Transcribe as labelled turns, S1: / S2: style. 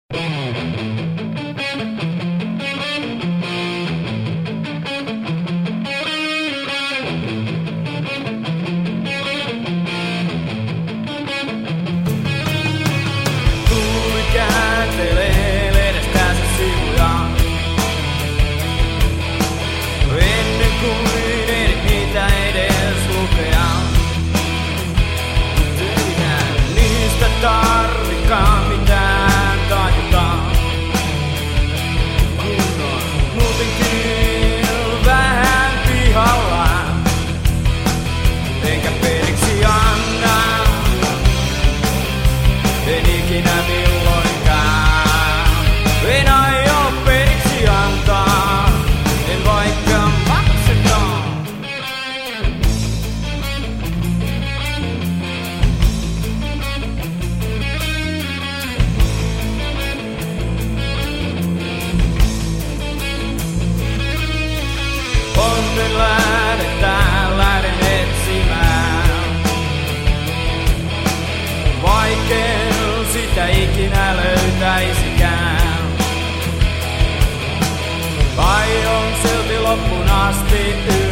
S1: Tuuli kääntelee lehdestäänsä sivuja. Ennen kuin ehdit niitä edes lukea. Eihän niistä tarvikaan mitään tajuta. Kun on muutenkin vähän pihalla. Enkä periksi anna. En ikinä milloinkaan. En aio periksi antaa. En vaikka maksetaan. Onnen lähdetään, lähden etsimään. Vaikken sitä ikinä löytäisikään. Aion silti loppuun asti